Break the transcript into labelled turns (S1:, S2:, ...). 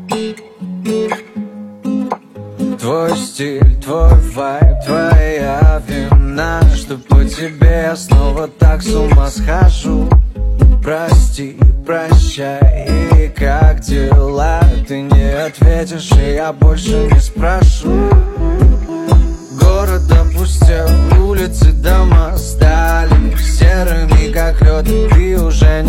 S1: Твой стиль, твой вайб, твоя вина, что по тебе я снова так с ума схожу. Прости, прощай, и как дела? Ты не ответишь, и я больше не спрошу. Город опустел, улицы, дома стали серыми, как лед, ты уже не